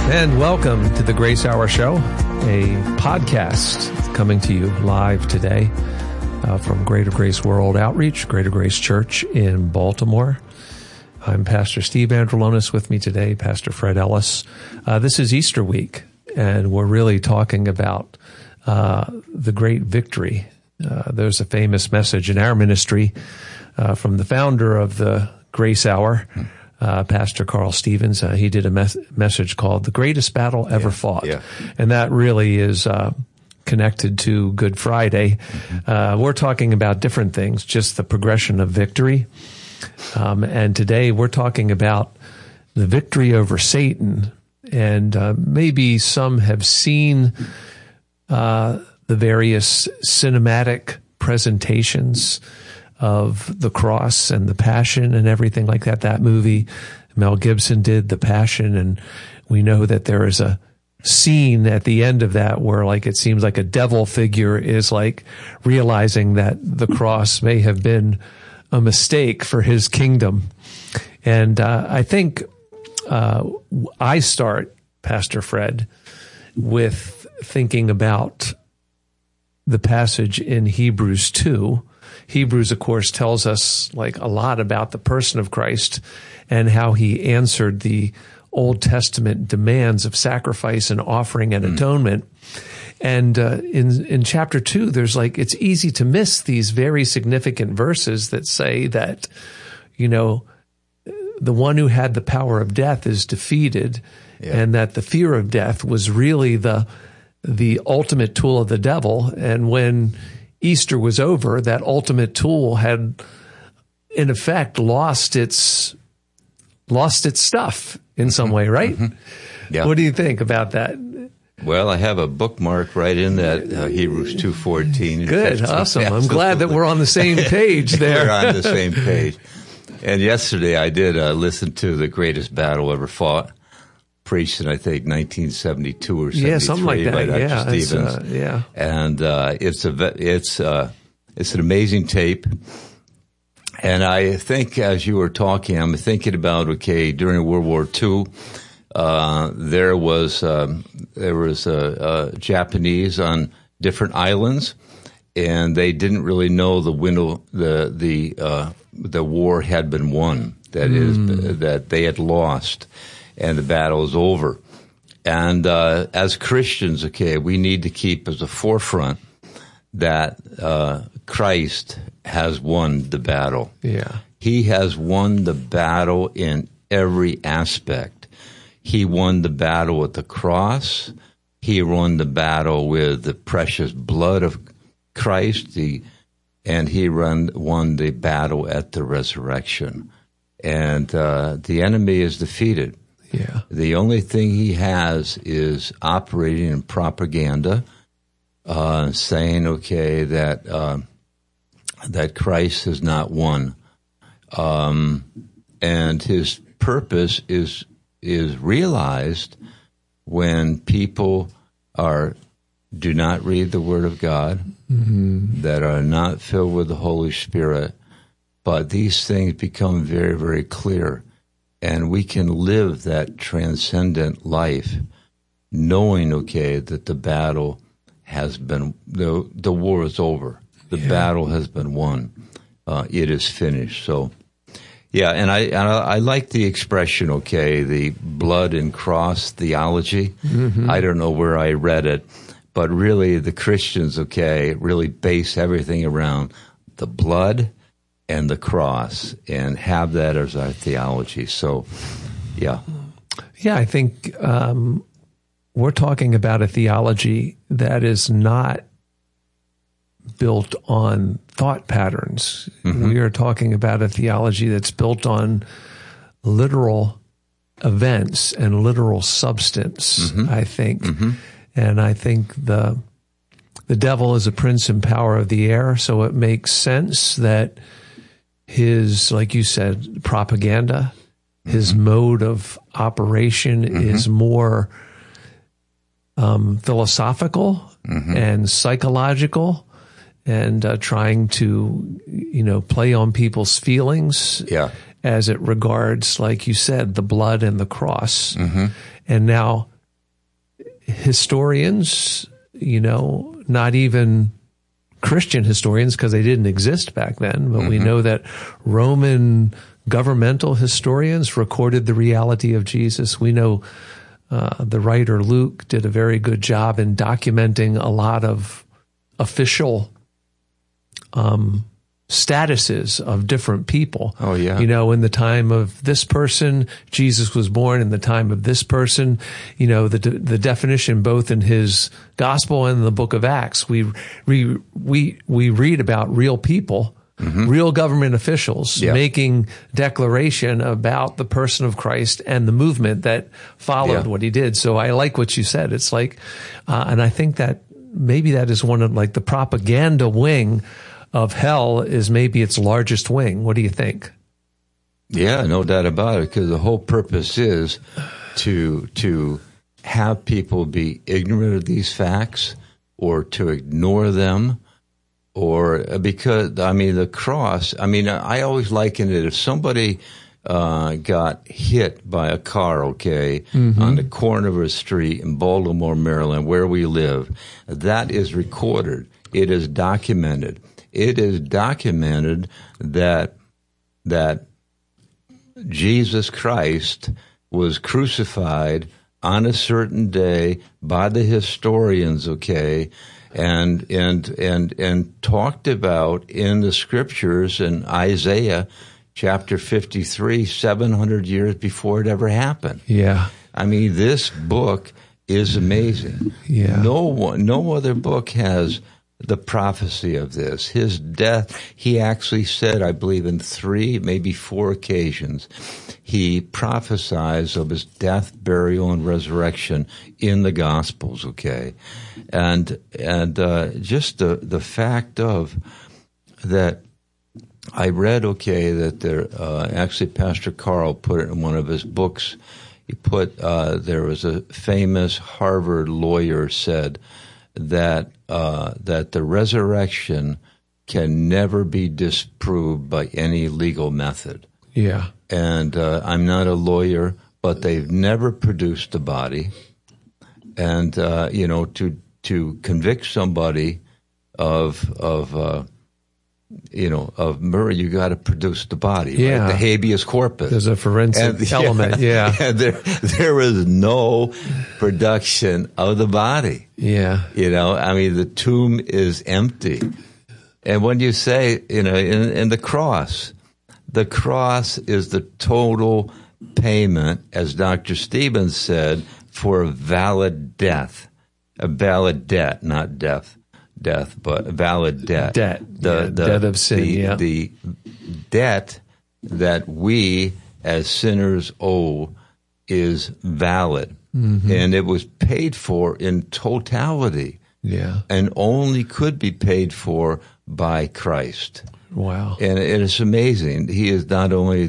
And welcome to the Grace Hour Show, a podcast coming to you live today from Greater Grace World Outreach, Greater Grace Church in Baltimore. I'm Pastor Steve Androlonis. With me today, Pastor Fred Ellis. This is Easter week, and we're really talking about the great victory. There's a famous message in our ministry from the founder of the Grace Hour, Pastor Carl Stevens. He did a message called The Greatest Battle Ever Fought. Yeah. And that really is connected to Good Friday. We're talking about different things, just the progression of victory. And today we're talking about the victory over Satan. And maybe some have seen the various cinematic presentations of the cross and the passion and everything like that. That movie, Mel Gibson did, The Passion, and we know that there is a scene at the end of that where like it seems like a devil figure is like realizing that the cross may have been a mistake for his kingdom. And I think I start, Pastor Fred, with thinking about the passage in Hebrews 2. Hebrews, of course, tells us like a lot about the person of Christ and how he answered the Old Testament demands of sacrifice and offering and atonement. And in chapter 2, there's like, it's easy to miss these very significant verses that say that, you know, the one who had the power of death is defeated, and that the fear of death was really the ultimate tool of the devil. And when Easter was over, that ultimate tool had, in effect, lost its stuff in some way, right? Yeah. What do you think about that? Well, I have a bookmark right in that Hebrews 2:14. Good, awesome. I'm glad that we're on the same page there. We're on the same page. And yesterday I did listen to The Greatest Battle Ever Fought, preached in, I think, 1972 or 73 something like that. by Dr. Stevens. And it's an amazing tape. And I think as you were talking, I'm thinking about, during World War II, there was Japanese on different islands, and they didn't really know the war had been won. That is, that they had lost, and the battle is over. And as Christians, we need to keep as a forefront that Christ has won the battle. Yeah, he has won the battle in every aspect. He won the battle at the cross. He won the battle with the precious blood of Christ. And he won the battle at the resurrection. And the enemy is defeated. Yeah. The only thing he has is operating in propaganda, saying, that Christ has not won. And his purpose is realized when people do not read the Word of God, that are not filled with the Holy Spirit, but these things become very, very clear. And we can live that transcendent life knowing, that the battle has been, the war is over. The battle has been won. It is finished. So, and I like the expression, the blood and cross theology. I don't know where I read it, but really the Christians, really base everything around the blood and the cross and have that as our theology. So, yeah. Yeah, I think we're talking about a theology that is not built on thought patterns. We are talking about a theology that's built on literal events and literal substance, I think. And I think the devil is a prince and power of the air, so it makes sense that his, like you said, propaganda, his mode of operation is more philosophical and psychological, and trying to, play on people's feelings as it regards, like you said, the blood and the cross. And now historians, not even Christian historians, because they didn't exist back then, but we know that Roman governmental historians recorded the reality of Jesus. We know the writer Luke did a very good job in documenting a lot of official statuses of different people. Oh, yeah. In the time of this person, Jesus was born. In the time of this person, the definition both in his gospel and in the book of Acts, we read about real people, real government officials making declaration about the person of Christ and the movement that followed what he did. So I like what you said. It's like, and I think that maybe that is one of like the propaganda wing of hell is maybe its largest wing. What do you think? Yeah, no doubt about it, because the whole purpose is to have people be ignorant of these facts or to ignore them, or because, the cross, I always liken it, if somebody got hit by a car, on the corner of a street in Baltimore, Maryland, where we live, that is recorded. It is documented. It is documented that Jesus Christ was crucified on a certain day by the historians, and talked about in the scriptures in Isaiah chapter 53, 700 years before it ever happened. Yeah. This book is amazing. Yeah. No other book has the prophecy of this. His death, he actually said, I believe in 3, maybe 4 occasions, he prophesies of his death, burial, and resurrection in the Gospels, And just the fact of that, I read, that there, actually Pastor Carl put it in one of his books. He put, there was a famous Harvard lawyer said that the resurrection can never be disproved by any legal method. Yeah. And I'm not a lawyer, but they've never produced a body. And to convict somebody of murder, you got to produce the body. Yeah. Right? The habeas corpus. There's a forensic element. Yeah. And there is no production of the body. Yeah. The tomb is empty. And when you say, in the cross is the total payment, as Dr. Stevens said, for a valid death. A valid debt, not death, but a valid debt. Debt. Debt of sin, The debt that we as sinners owe is valid. And it was paid for in totality. Yeah. And only could be paid for by Christ. Wow. And it is amazing. He is not only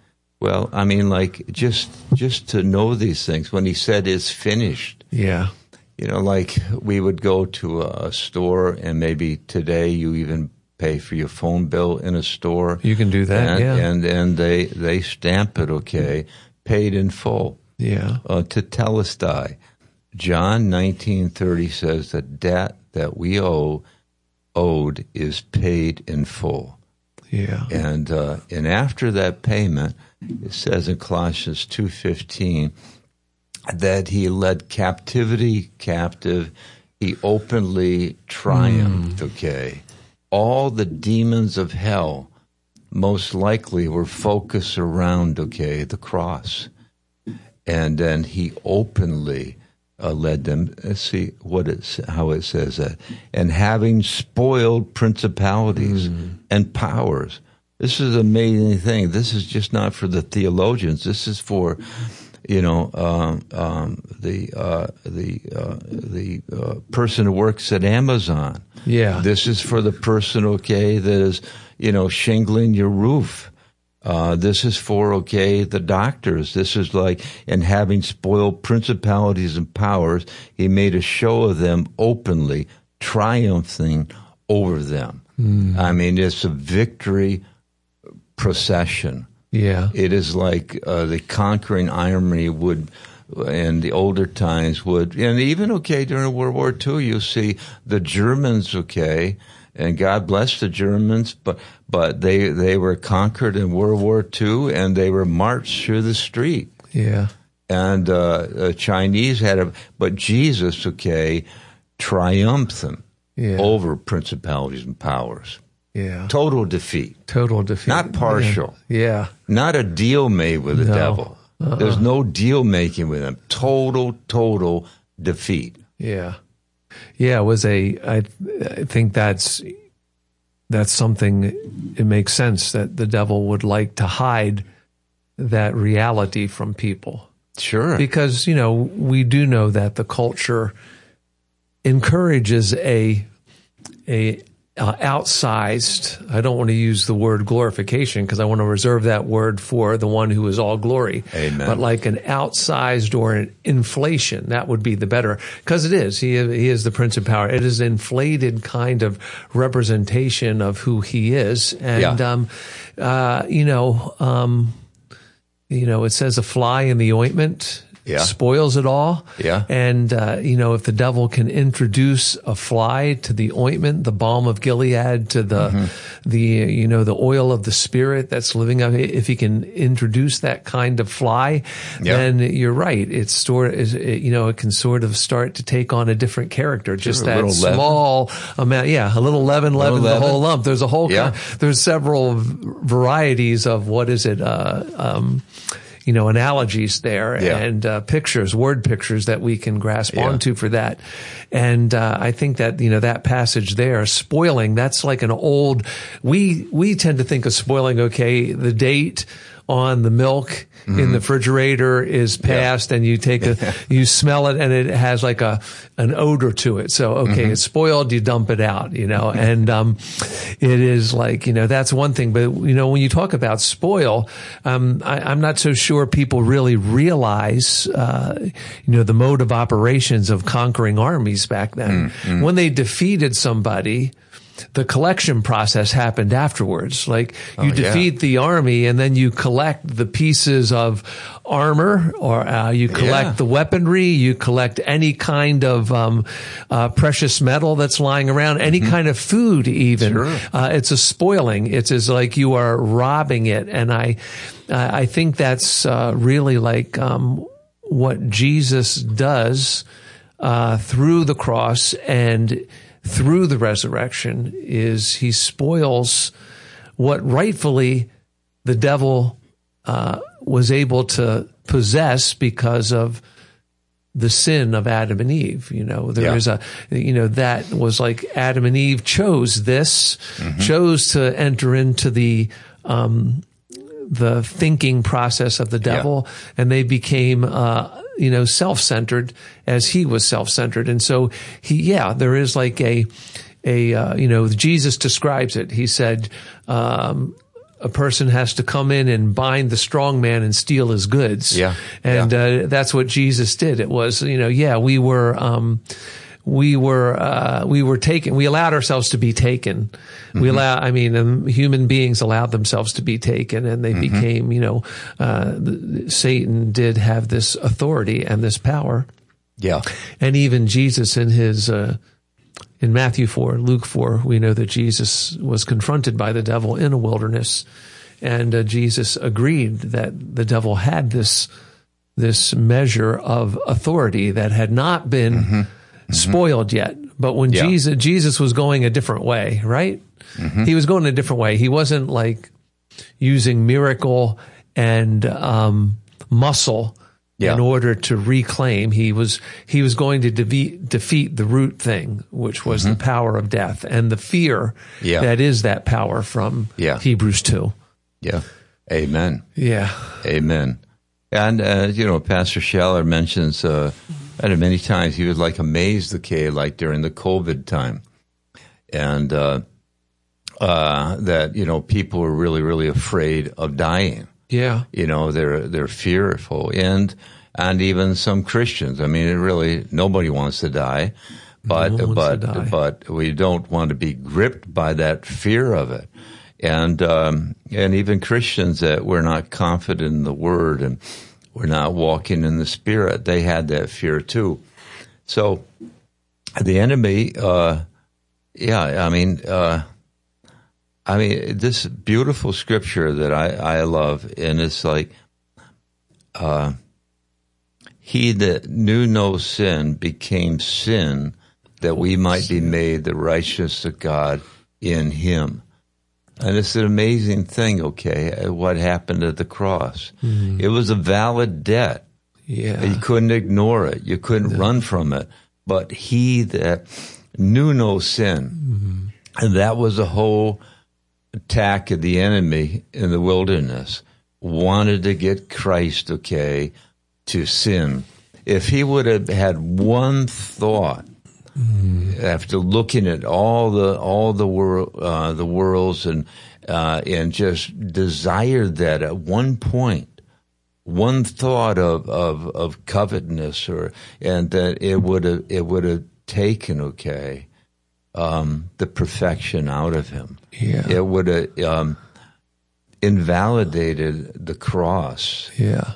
just to know these things. When he said it's finished. Yeah. We would go to a store, and maybe today you even pay for your phone bill in a store. You can do that, and they stamp it, paid in full. Yeah. Tetelestai. John 19:30 says the debt that we owed is paid in full. Yeah. And after that payment, it says in Colossians 2:15 that he led captivity captive. He openly triumphed, All the demons of hell most likely were focused around, the cross. And then he openly led them. Let's see how it says that. And having spoiled principalities and powers. This is an amazing thing. This is just not for the theologians. This is for the person who works at Amazon. Yeah. This is for the person, that is, shingling your roof. This is for, the doctors. This is and having spoiled principalities and powers, he made a show of them openly, triumphing over them. It's a victory procession. Yeah. It is like the conquering army would in the older times would, and even during World War II, you'll see the Germans, and God bless the Germans, but they were conquered in World War II, and they were marched through the street. Yeah. And Chinese but Jesus, triumphed them over principalities and powers. Yeah. Total defeat. Not partial. Yeah. Not a deal made with the devil. There's no deal making with him. Total defeat. Yeah. Yeah, I think that's something, it makes sense that the devil would like to hide that reality from people. Sure. Because, we do know that the culture encourages a outsized, I don't want to use the word glorification because I want to reserve that word for the one who is all glory. Amen. But like an outsized or an inflation, that would be the better, because it is. He is the Prince of Power. It is an inflated kind of representation of who he is. And, it says a fly in the ointment spoils it all. Yeah. And, if the devil can introduce a fly to the ointment, the balm of Gilead, to the oil of the Spirit that's living up, if he can introduce that kind of fly, then you're right. It can sort of start to take on a different character. Just that small amount. Yeah. A little leaven the whole lump. There's a whole, there's several varieties of what is it? Analogies there and pictures, word pictures that we can grasp onto for that. And I think that, that passage there, spoiling, that's like an old, we tend to think of spoiling, the date on the milk in the refrigerator is past and you you smell it and it has like an odor to it. So, it's spoiled, you dump it out, and, it is like, that's one thing. But, when you talk about spoil, I'm not so sure people really realize, the mode of operations of conquering armies back then. When they defeated somebody, the collection process happened afterwards. Like you defeat the army and then you collect the pieces of armor or you collect the weaponry, you collect any kind of precious metal that's lying around, any kind of food even. Sure. It's a spoiling. It's as like you are robbing it. And I think that's really like what Jesus does through the cross and through the resurrection is he spoils what rightfully the devil was able to possess because of the sin of Adam and Eve. There is that was like Adam and Eve chose this, chose to enter into the thinking process of the devil, and they became self-centered as he was self-centered. And so there is like Jesus describes it. He said, a person has to come in and bind the strong man and steal his goods. Yeah. And, that's what Jesus did. It was, we were taken, we allowed ourselves to be taken. Human beings allowed themselves to be taken and they became, Satan did have this authority and this power. Yeah. And even Jesus in his, in Matthew 4, Luke 4, we know that Jesus was confronted by the devil in a wilderness and Jesus agreed that the devil had this measure of authority that had not been spoiled yet. But when Jesus was going a different way, right? He was going a different way. He wasn't like using miracle and muscle in order to reclaim. He was going to defeat the root thing, which was the power of death and the fear that is that power from Hebrews 2. Yeah. Amen. Yeah. Amen. And, Pastor Schaller mentions, and many times he was like amazed, like during the COVID time. And, that, people were really, really afraid of dying. Yeah. They're fearful. And even some Christians. I mean, nobody wants to die, but we don't want to be gripped by that fear of it. And even Christians that we're not confident in the word we're not walking in the Spirit. They had that fear too. So the enemy, this beautiful scripture that I love, and it's like, he that knew no sin became sin, that we might be made the righteousness of God in him. And it's an amazing thing, okay, what happened at the cross. Mm-hmm. It was a valid debt. Yeah. You couldn't ignore it. You couldn't run from it. But he that knew no sin, and that was a whole attack of the enemy in the wilderness, wanted to get Christ, okay, to sin. If he would have had one thought, after looking at all the worlds and just desired that at one point, one thought of covetousness, and that it would have taken, okay, the perfection out of him. Yeah. It would have invalidated the cross. Yeah.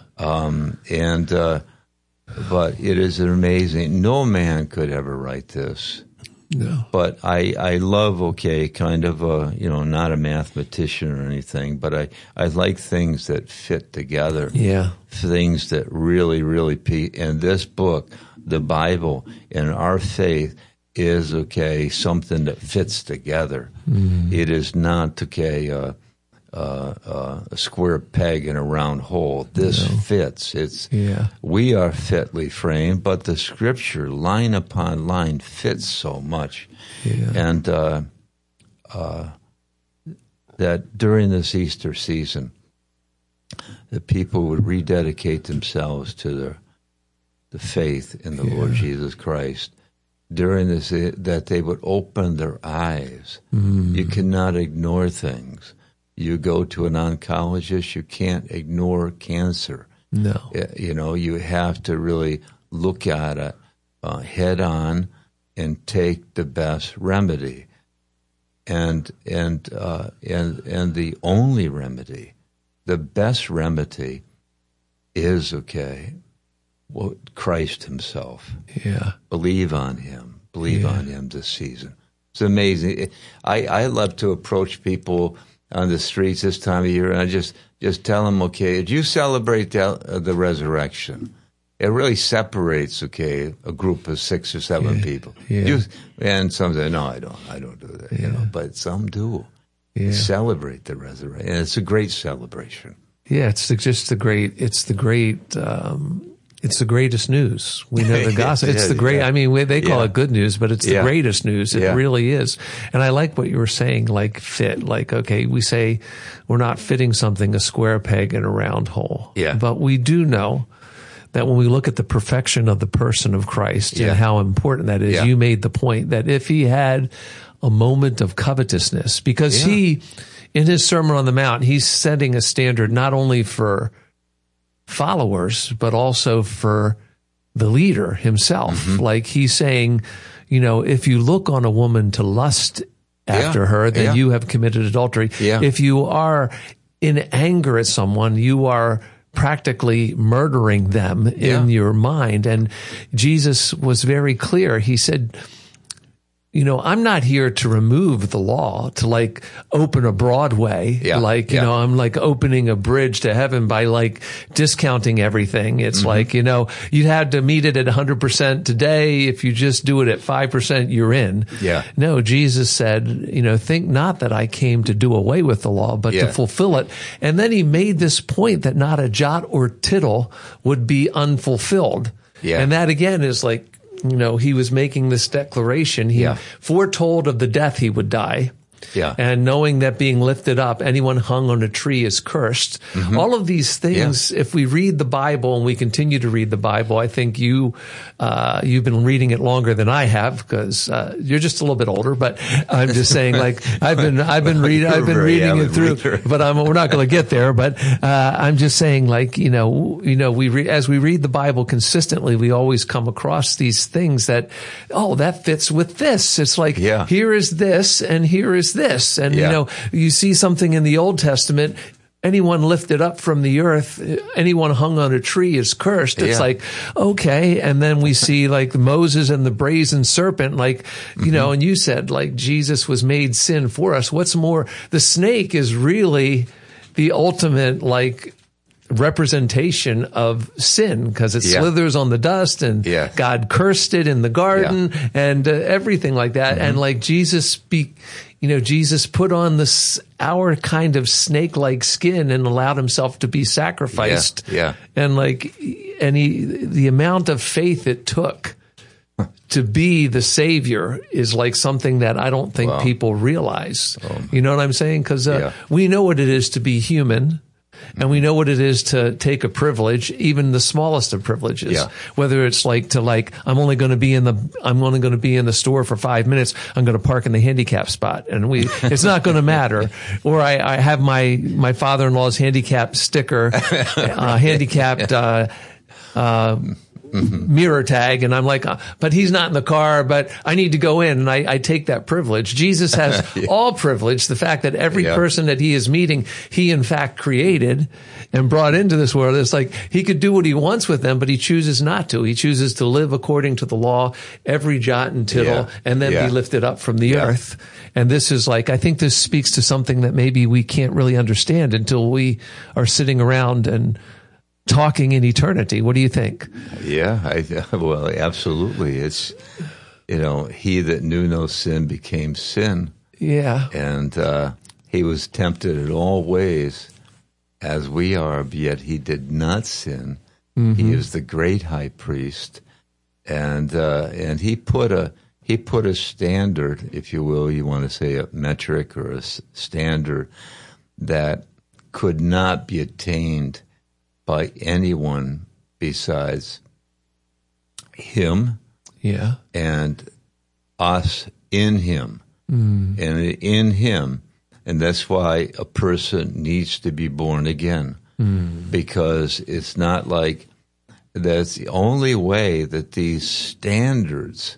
But it is amazing. No man could ever write this. No. But I love, okay, kind of not a mathematician or anything, but I like things that fit together. Yeah. Things that really, really, and this book, the Bible, and our faith is, okay, something that fits together. Mm. It is not, okay, a square peg in a round hole. This fits. We are fitly framed, but the Scripture, line upon line, fits so much. Yeah. And that during this Easter season, the people would rededicate themselves to the faith in the Lord Jesus Christ. During this, that they would open their eyes. Mm. You cannot ignore things. You go to an oncologist, you can't ignore cancer. No. You have to really look at it head on and take the best remedy. And the only remedy, the best remedy is, okay, Christ himself. Yeah. Believe on him. Believe on him this season. It's amazing. I love to approach people on the streets this time of year, and I just tell them, okay, did you celebrate the resurrection? It really separates, okay, a group of 6 or 7 people. Yeah. And some say, no, I don't do that, but some do. Yeah. Celebrate the resurrection. And it's a great celebration. Yeah, it's the greatest news. We know the gospel. It's the great, they call it good news, but it's the greatest news. It really is. And I like what you were saying, like fit, like, okay, we say we're not fitting something, a square peg in a round hole. Yeah. But we do know that when we look at the perfection of the person of Christ and how important that is, you made the point that if he had a moment of covetousness, because he, in his Sermon on the Mount, he's setting a standard not only for followers, but also for the leader himself. Mm-hmm. Like he's saying, if you look on a woman to lust after her, then you have committed adultery. Yeah. If you are in anger at someone, you are practically murdering them in your mind. And Jesus was very clear. He said, I'm not here to remove the law, to like open a Broadway. I'm like opening a bridge to heaven by like discounting everything. It's like, you had to meet it at 100% today. If you just do it at 5%, you're in. Yeah. No, Jesus said, think not that I came to do away with the law, but to fulfill it. And then he made this point that not a jot or tittle would be unfulfilled. Yeah. And that again is like, he was making this declaration. He foretold of the death he would die. Yeah. And knowing that being lifted up, anyone hung on a tree is cursed. Mm-hmm. All of these things, if we read the Bible and we continue to read the Bible, I think you've been reading it longer than I have because you're just a little bit older. But I'm just saying, like I've been reading it through. But we're not going to get there. But I'm just saying, like as we read the Bible consistently, we always come across these things that that fits with this. It's like here is this and here is this. And, you see something in the Old Testament anyone lifted up from the earth, anyone hung on a tree is cursed. It's like, okay. And then we see like Moses and the brazen serpent, like, you know, and you said like Jesus was made sin for us. What's more, the snake is really the ultimate like representation of sin, because it slithers on the dust, and God cursed it in the garden and everything like that. And like Jesus Jesus put on our kind of snake-like skin and allowed himself to be sacrificed. And like, the amount of faith it took to be the Savior is like something that I don't think people realize. You know what I'm saying? Because we know what it is to be human. And we know what it is to take a privilege, even the smallest of privileges. Whether it's like I'm only going to be in the store for 5 minutes. I'm going to park in the handicap spot, and it's not going to matter. Or I have my father-in-law's handicap sticker, handicapped mirror tag, and I'm like, but he's not in the car, but I need to go in, and I take that privilege. Jesus has all privilege. The fact that every person that he is meeting, he in fact created and brought into this world. It's like he could do what he wants with them, but he chooses not to. He chooses to live according to the law, every jot and tittle, and then be lifted up from the earth. And this is like, I think this speaks to something that maybe we can't really understand until we are sitting around and talking in eternity. What do you think? Well, absolutely. It's, he that knew no sin became sin. And he was tempted in all ways as we are, but yet he did not sin. He is the great high priest. And he put a standard, if you will, you want to say a metric or a standard that could not be attained by anyone besides him and us in him. And in him. And that's why a person needs to be born again. Because it's not like that's the only way that these standards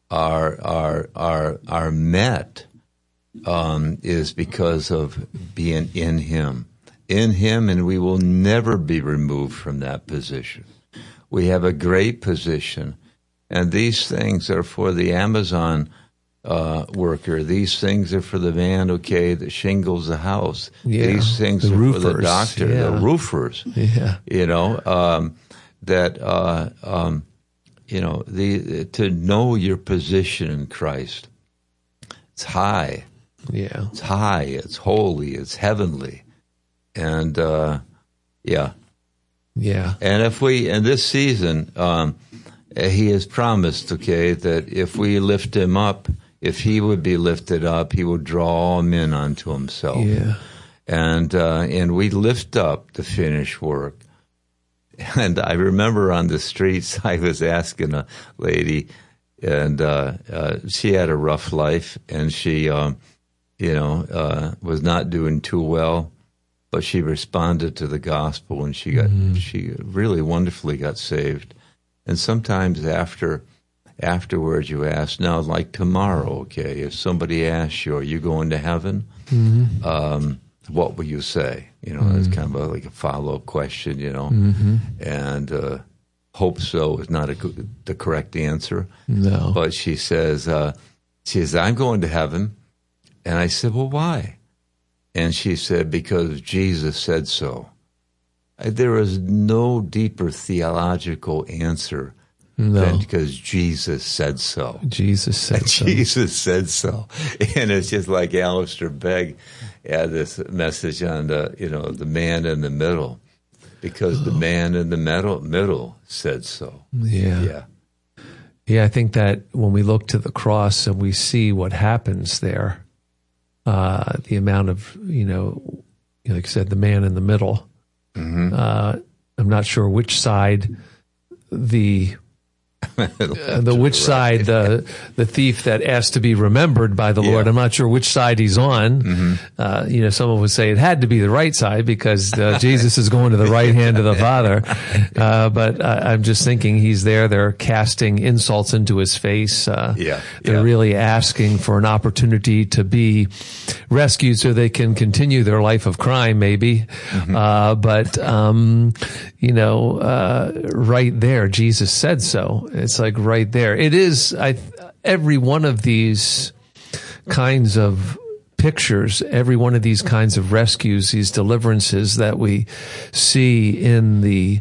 are met is because of being in him. In him, and we will never be removed from that position. We have a great position, and these things are for the Amazon worker. These things are for the man, that shingles the house. These things are roofers, for the doctor, the roofers. To know your position in Christ. It's high. It's high. It's holy. It's heavenly. And, And if in this season, he has promised, that if we lift him up, if he would be lifted up, he will draw all men unto himself. And we lift up the finished work. And I remember on the streets, I was asking a lady, and, she had a rough life, and she, was not doing too well. But she responded to the gospel, and she really wonderfully got saved. And sometimes afterwards you ask, now like tomorrow, if somebody asks you, are you going to heaven? What will you say? It's kind of like a follow-up question, And hope so is not the correct answer. No. But she says, I'm going to heaven. And I said, well, why? And she said, because Jesus said so. There is no deeper theological answer than because Jesus said so. Jesus said so. Jesus said so. And it's just like Alistair Begg had this message on the man in the middle, because the man in the middle said so. Yeah, I think that when we look to the cross and we see what happens there, the amount of, like I said, the man in the middle. I'm not sure which side the which side the thief that asked to be remembered by the Lord. I'm not sure which side he's on. Mm-hmm. Someone would say it had to be the right side because Jesus is going to the right hand of the Father. But I'm just thinking he's there. They're casting insults into his face. They're really asking for an opportunity to be rescued so they can continue their life of crime, maybe. Right there, Jesus said so. It's like right there. It is, every one of these kinds of pictures, every one of these kinds of rescues, these deliverances that we see in the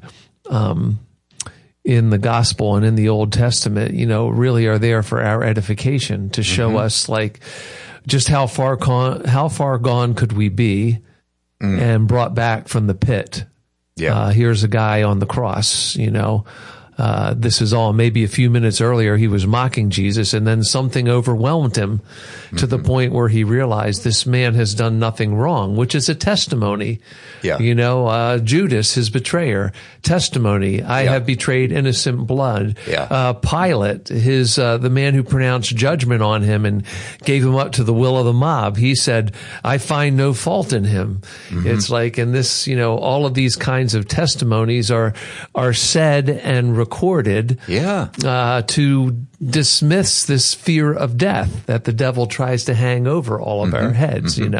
gospel and in the Old Testament, really are there for our edification to show us like just how far gone could we be and brought back from the pit. Here's a guy on the cross, this is all maybe a few minutes earlier he was mocking Jesus, and then something overwhelmed him to the point where he realized this man has done nothing wrong, which is a testimony. Judas, his betrayer, testimony. I have betrayed innocent blood. Pilate, the man who pronounced judgment on him and gave him up to the will of the mob. He said, I find no fault in him. It's like, and this, all of these kinds of testimonies are said and recorded to dismiss this fear of death that the devil tries to hang over all of our heads, and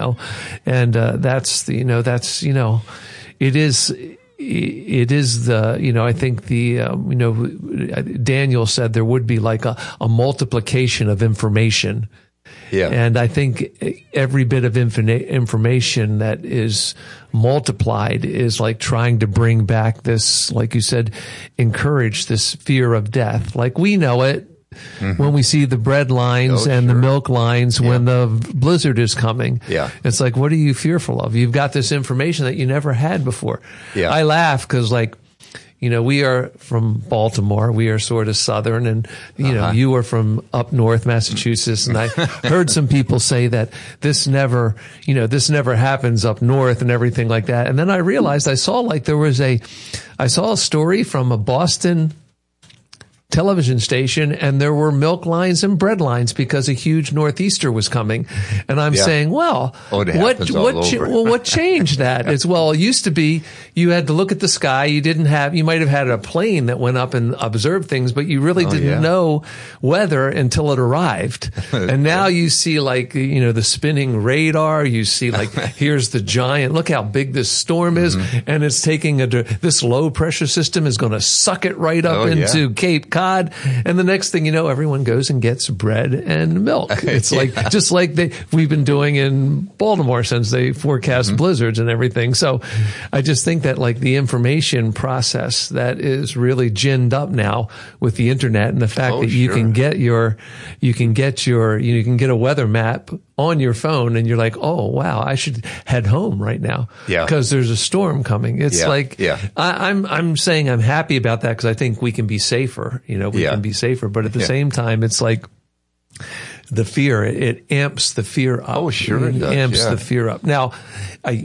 it is I think Daniel said there would be like a multiplication of information. And I think every bit of information that is multiplied is like trying to bring back this, like you said, encourage this fear of death. Like we know it when we see the bread lines the milk lines when the blizzard is coming. It's like, what are you fearful of? You've got this information that you never had before. I laugh because we are from Baltimore. We are sort of southern, and you are from up north, Massachusetts. And I heard some people say that this never happens up north and everything like that. And then I realized I saw a story from a Boston television station, and there were milk lines and bread lines because a huge northeaster was coming. And I'm saying, well, what changed that? It's, it used to be you had to look at the sky. You might have had a plane that went up and observed things, but you really didn't know weather until it arrived. And now you see the spinning radar. You see here's the giant, look how big this storm is. And it's taking this low pressure system is going to suck it right up into Cape Cod. And the next thing you know, everyone goes and gets bread and milk. It's just like we've been doing in Baltimore since they forecast blizzards and everything. So I just think that the information process that is really ginned up now with the internet and the fact that you can get a weather map on your phone and you're like, oh wow, I should head home right now because there's a storm coming. It's I'm saying I'm happy about that because I think we can be safer. We can be safer, but at the same time, it's like the fear. It amps the fear up. Oh, sure, it does. Amps the fear up. Now, I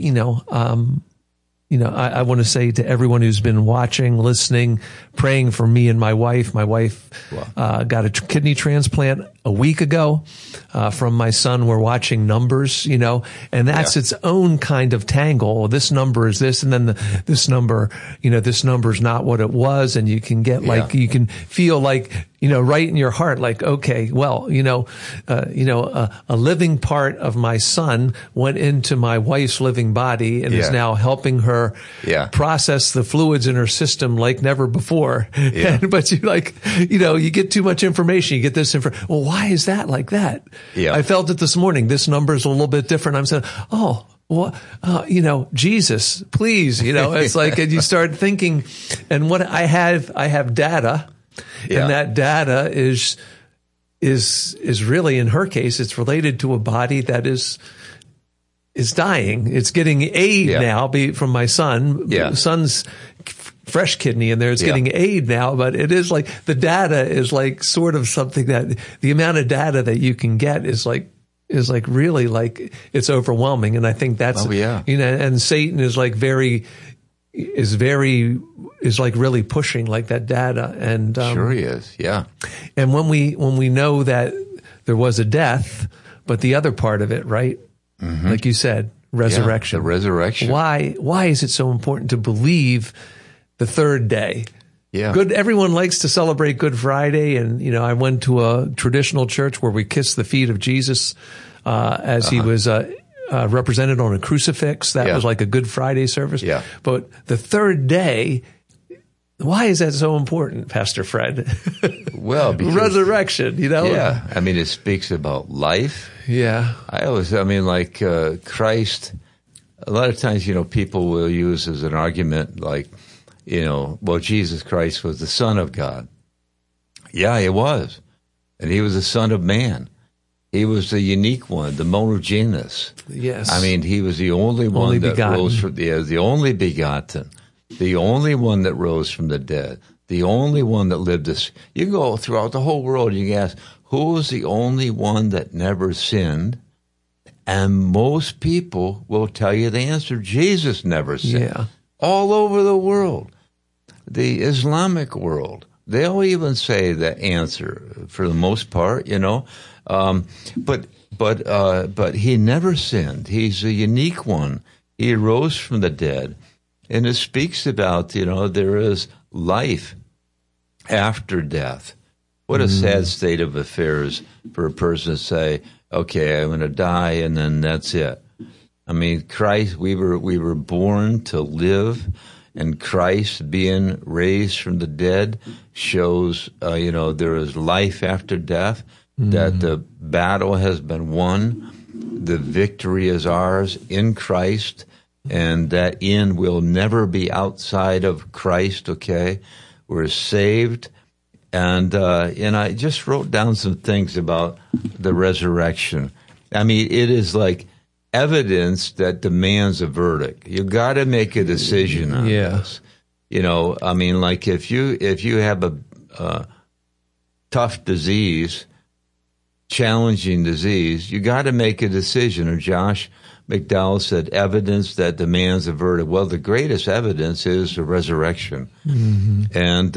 want to say to everyone who's been watching, listening, praying for me and my wife. My wife got a kidney transplant a week ago from my son. We're watching numbers, and that's its own kind of tangle. This number is this, and then this number is not what it was, and you can get you can feel right in your heart, okay, well, a living part of my son went into my wife's living body and is now helping her process the fluids in her system like never before. But you get too much information. You get this information. Well, why is that like that? I felt it this morning. This number is a little bit different. I'm saying, oh, well, Jesus, please, it's like, and you start thinking, and what I have data. And that data is really, in her case, it's related to a body that is dying. It's getting aid now from my son. Son's fresh kidney in there. It's getting aid now, but it is the data is sort of something that the amount of data that you can get is really it's overwhelming. And I think that's, and Satan is very is like really pushing like that data. And Sure he is. Yeah. And when we know that there was a death, but the other part of it, right? Mm-hmm. Like you said, resurrection. Yeah, the resurrection. Why is it so important to believe the third day? Yeah. Everyone likes to celebrate Good Friday. And, I went to a traditional church where we kissed the feet of Jesus, as he was, represented on a crucifix. That was like a Good Friday service. Yeah. But the third day, why is that so important, Pastor Fred? Well, because resurrection, Yeah. I mean, it speaks about life. Yeah. Christ, a lot of times, people will use as an argument, like, Jesus Christ was the Son of God. Yeah, he was. And he was the Son of Man. He was the unique one, the monogenes. Yes. I mean, he was the only one that rose from the only begotten, the only one that rose from the dead, the only one that lived this. You can go throughout the whole world, you can ask, who was the only one that never sinned? And most people will tell you the answer, Jesus never sinned. Yeah. All over the world, the Islamic world, they'll even say the answer for the most part, but he never sinned. He's a unique one. He rose from the dead, and it speaks about there is life after death. What a sad state of affairs for a person to say, "Okay, I'm going to die, and then that's it." I mean, Christ, we were born to live, and Christ being raised from the dead shows, there is life after death, that the battle has been won, the victory is ours in Christ, and that end will never be outside of Christ, okay? We're saved, and I just wrote down some things about the resurrection. I mean, it is like evidence that demands a verdict. You got to make a decision on this. I mean, like if you have a tough disease, challenging disease, you got to make a decision. Or Josh McDowell said, evidence that demands a verdict. Well, the greatest evidence is the resurrection. Mm-hmm.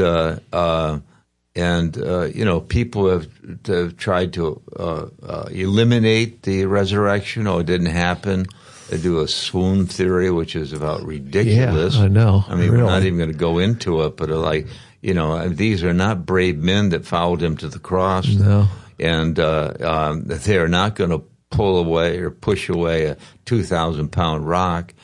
And people have tried to eliminate the resurrection. Oh, it didn't happen. They do a swoon theory, which is about ridiculous. Yeah, I know. I mean, really. We're not even going to go into it, but these are not brave men that followed him to the cross. No. And they are not going to pull away or push away a 2,000-pound rock.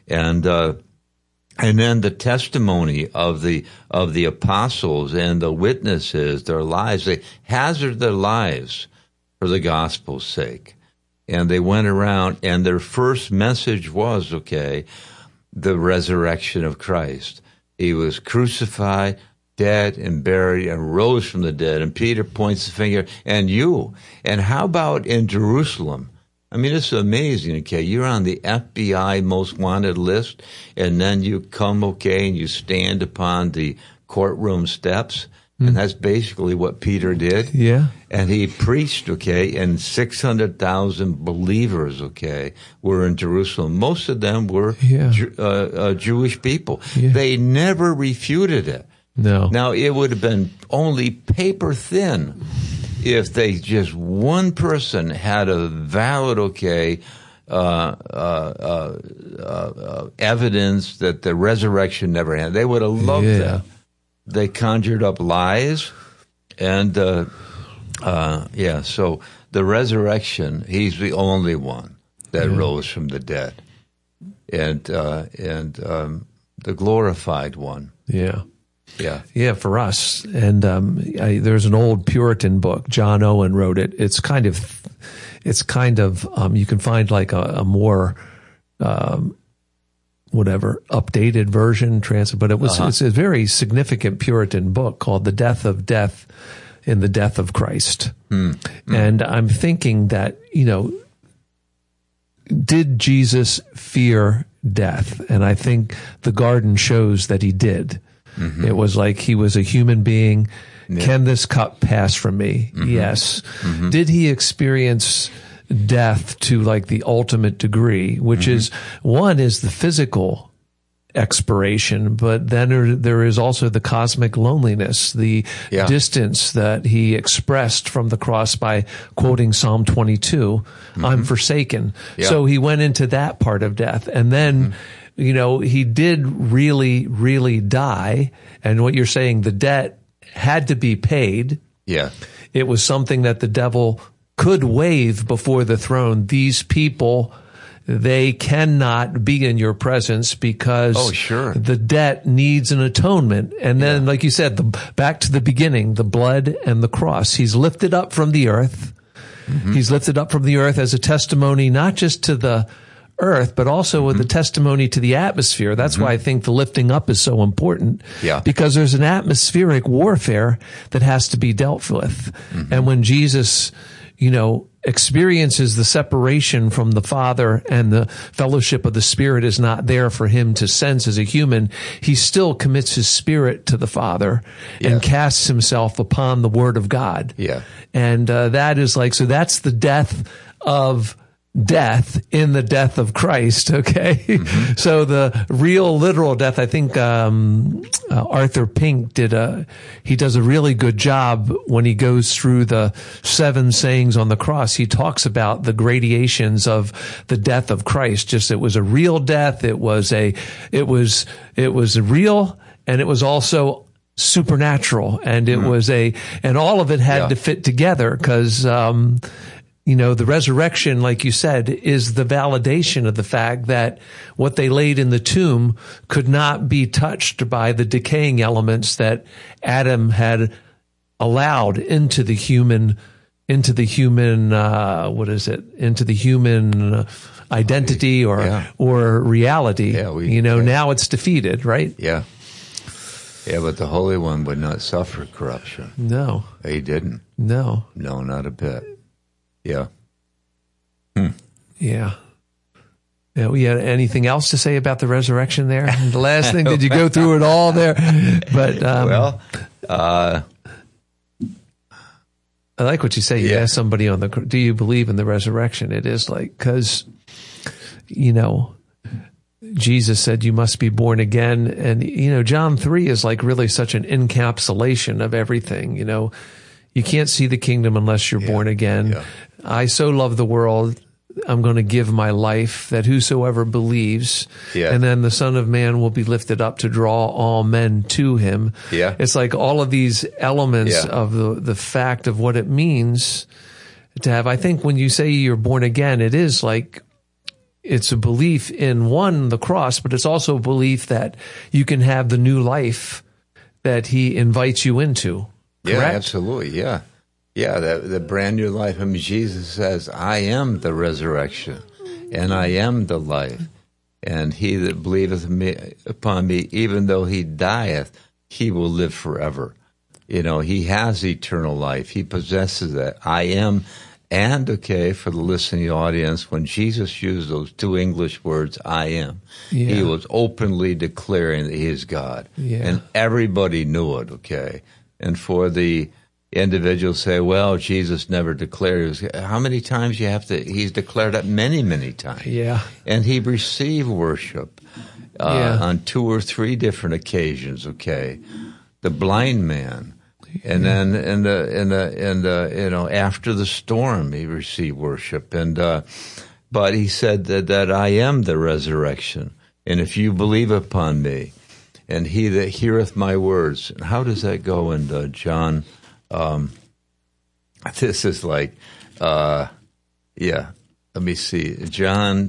And then the testimony of the apostles and the witnesses, their lives, they hazarded their lives for the gospel's sake. And they went around, and their first message was, the resurrection of Christ. He was crucified, dead, and buried, and rose from the dead. And Peter points the finger, and you. And how about in Jerusalem? I mean, it's amazing, you're on the FBI most wanted list, and then you come, and you stand upon the courtroom steps, and that's basically what Peter did. Yeah. And he preached, and 600,000 believers, were in Jerusalem. Most of them were Jewish people. Yeah. They never refuted it. No. Now, it would have been only paper thin if they just one person had a valid, evidence that the resurrection never happened. They would have loved that. They conjured up lies, and so the resurrection, he's the only one that rose from the dead, and the glorified one. Yeah. Yeah. Yeah, for us. And there's an old Puritan book. John Owen wrote it. It's kind of you can find like a more updated version, but it's a very significant Puritan book called The Death of Death in the Death of Christ. And I'm thinking that, did Jesus fear death? And I think the garden shows that he did. Mm-hmm. It was like he was a human being. Yeah. Can this cup pass from me? Mm-hmm. Yes. Mm-hmm. Did he experience death to like the ultimate degree, which is the physical expiration, but then there is also the cosmic loneliness, the distance that he expressed from the cross by quoting Psalm 22, I'm forsaken. Yeah. So he went into that part of death. And then, he did really, really die. And what you're saying, the debt had to be paid. Yeah. It was something that the devil could waive before the throne. These people, they cannot be in your presence because the debt needs an atonement. And then, like you said, back to the beginning, the blood and the cross. He's lifted up from the earth. Mm-hmm. He's lifted up from the earth as a testimony, not just to the earth, but also with the testimony to the atmosphere. That's why I think the lifting up is so important. Yeah. Because there's an atmospheric warfare that has to be dealt with. Mm-hmm. And when Jesus, experiences the separation from the Father and the fellowship of the Spirit is not there for him to sense as a human, he still commits his spirit to the Father and casts himself upon the Word of God. Yeah. And that is so that's the death of death in the death of Christ, okay? Mm-hmm. So the real literal death, I think Arthur Pink he does a really good job when he goes through the 7 sayings on the cross. He talks about the gradations of the death of Christ. It was a real death. It was real, and it was also supernatural, and it was and all of it had to fit together because, the resurrection, like you said, is the validation of the fact that what they laid in the tomb could not be touched by the decaying elements that Adam had allowed into the human identity or reality. Yeah, now it's defeated, right? Yeah. Yeah, but the Holy One would not suffer corruption. No. He didn't. No. No, not a bit. Yeah. Yeah. Yeah. We had anything else to say about the resurrection there? The last thing, did you go through it all there? But, I like what you say. You ask somebody do you believe in the resurrection? It is cause, Jesus said you must be born again. And, John 3 is really such an encapsulation of everything, You can't see the kingdom unless you're born again. Yeah. I so love the world, I'm going to give my life that whosoever believes, and then the Son of Man will be lifted up to draw all men to him. Yeah. It's all of these elements of the fact of what it means to have. I think when you say you're born again, it is it's a belief in the cross, but it's also a belief that you can have the new life that he invites you into. Correct? Yeah, absolutely. Yeah. Yeah, the brand new life. Jesus says, I am the resurrection and I am the life. And he that believeth upon me, even though he dieth, he will live forever. He has eternal life. He possesses that. I am. And, for the listening audience, when Jesus used those 2 English words, I am, he was openly declaring that he is God. Yeah. And everybody knew it, And for the individuals say, well, Jesus never declared. How many times he's declared that many, many times. Yeah. And he received worship on 2 or 3 different occasions, The blind man. And then after the storm, he received worship. But he said that I am the resurrection. And if you believe upon me, and he that heareth my words. How does that go in John? This is let me see. John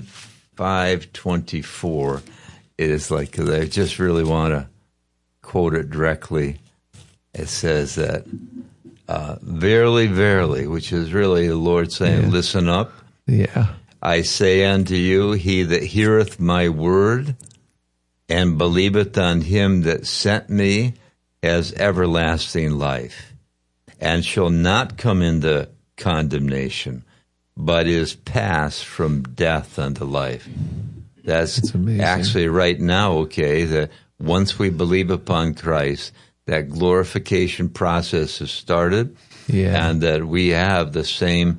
5:24. It is I just really want to quote it directly. It says that, verily, verily, which is really the Lord saying, listen up. Yeah. I say unto you, he that heareth my word and believeth on him that sent me has everlasting life, and shall not come into condemnation, but is passed from death unto life. That's actually right now, that once we believe upon Christ, that glorification process has started, and that we have the same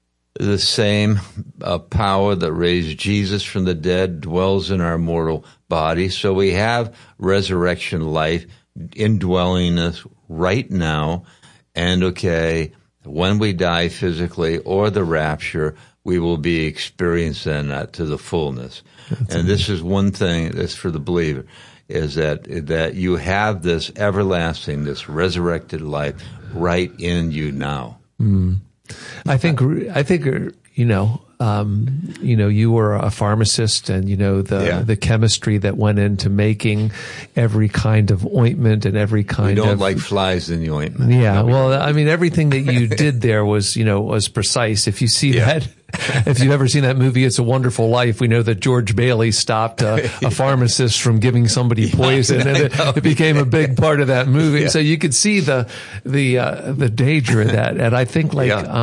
power that raised Jesus from the dead dwells in our mortal body. So we have resurrection life indwelling us right now. And when we die physically or the rapture, we will be experiencing that to the fullness. And this is one thing that's for the believer, is that you have this everlasting, this resurrected life right in you now. I think you were a pharmacist, and the chemistry that went into making every kind of ointment and every kind of. We don't like flies in the ointment. Yeah, well, I mean, everything that you did there was precise. If you see that, if you've ever seen that movie, It's a Wonderful Life, we know that George Bailey stopped a pharmacist from giving somebody poison, and it became a big part of that movie. Yeah. So you could see the danger of that, and I think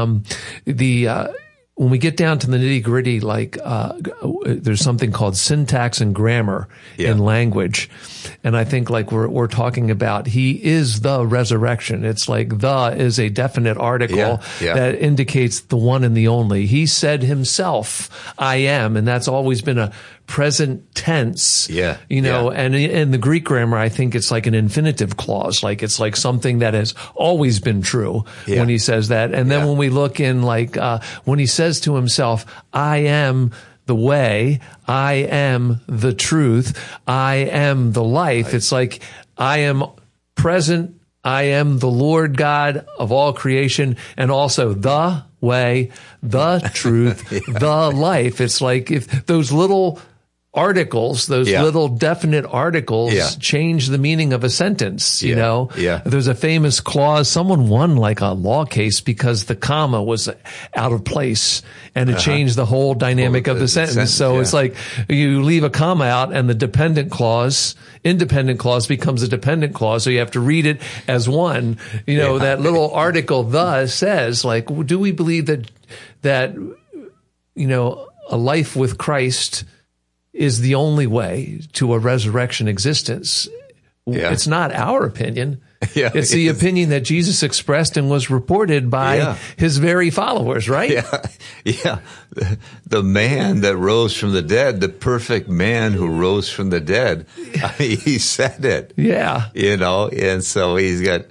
when we get down to the nitty gritty, there's something called syntax and grammar in language. And I think we're talking about, he is the resurrection. It's like the is a definite article that indicates the one and the only. He said himself, I am. And that's always been a present tense, and in the Greek grammar, I think it's like an infinitive clause. Like it's like something that has always been true when he says that. And then when we look in when he says to himself, I am the way, I am the truth, I am the life. It's like, I am present, I am the Lord God of all creation, and also the way, the truth, the life. It's like if those little articles, little definite articles change the meaning of a sentence, There's a famous clause. Someone won a law case because the comma was out of place and it changed the whole dynamic of the sentence. So it's like you leave a comma out and the independent clause becomes a dependent clause. So you have to read it as one, that little article, the says, do we believe that a life with Christ is the only way to a resurrection existence? It's not our opinion. It's the opinion that Jesus expressed and was reported by his very followers, right? The man that rose from the dead, the perfect man who rose from the dead, he said it. And so he's got,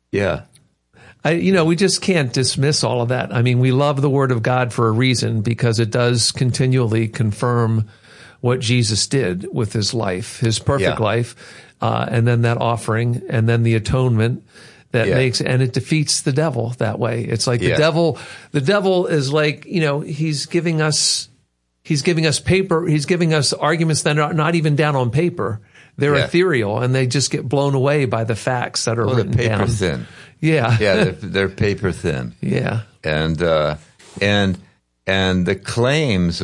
we just can't dismiss all of that. I mean, we love the Word of God for a reason, because it does continually confirm what Jesus did with his life, his perfect life, and then that offering, and then the atonement that makes, and it defeats the devil that way. It's like the devil is like, he's giving us paper, he's giving us arguments that are not even down on paper. They're ethereal, and they just get blown away by the facts that are written they're paper down. Thin. They're paper thin. And the claims,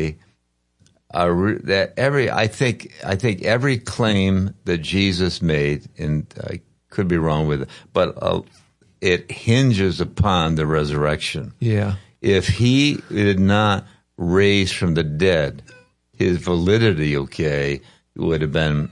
I think every claim that Jesus made, and I could be wrong with it, but it hinges upon the resurrection. If he did not raise from the dead, his validity, would have been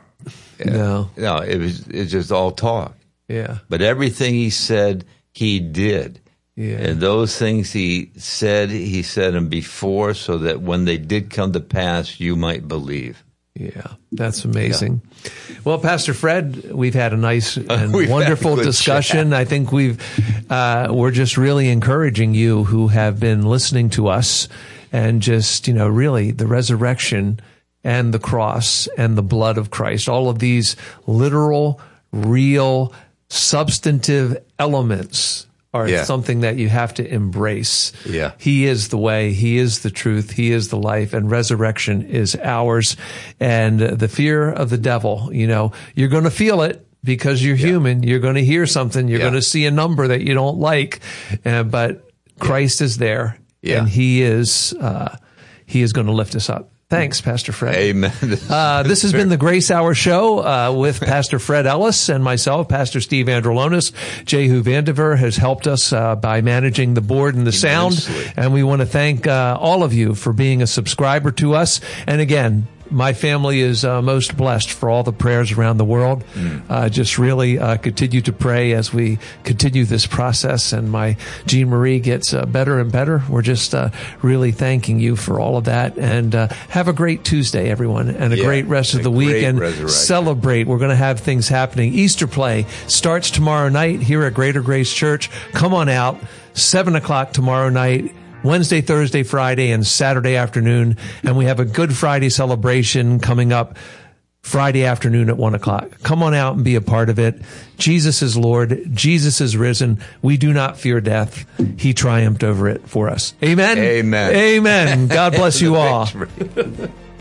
it's just all talk. But everything he said, he did. And those things he said them before, so that when they did come to pass, you might believe. That's amazing. Well, Pastor Fred, we've had a nice and wonderful discussion. Chat. I think we're just really encouraging you who have been listening to us, and just, really the resurrection and the cross and the blood of Christ, all of these literal, real, substantive elements are something that you have to embrace. He is the way, he is the truth, he is the life, and resurrection is ours. And the fear of the devil, you're going to feel it because you're human. You're going to hear something. You're going to see a number that you don't like. But Christ is there, and he is going to lift us up. Thanks, Pastor Fred. Amen. This has been the Grace Hour Show with Pastor Fred Ellis and myself, Pastor Steve Androlonis. Jehu Vandiver has helped us by managing the board and the sound. And we want to thank all of you for being a subscriber to us. And again, my family is most blessed for all the prayers around the world. Just really continue to pray as we continue this process, and my Jean Marie gets better and better. We're just really thanking you for all of that, and have a great Tuesday, everyone, and a great rest of the week, and celebrate. We're going to have things happening. Easter play starts tomorrow night here at Greater Grace Church. Come on out, 7:00 tomorrow night. Wednesday, Thursday, Friday, and Saturday afternoon. And we have a Good Friday celebration coming up Friday afternoon at 1:00. Come on out and be a part of it. Jesus is Lord. Jesus is risen. We do not fear death. He triumphed over it for us. Amen? Amen. Amen. God bless you all.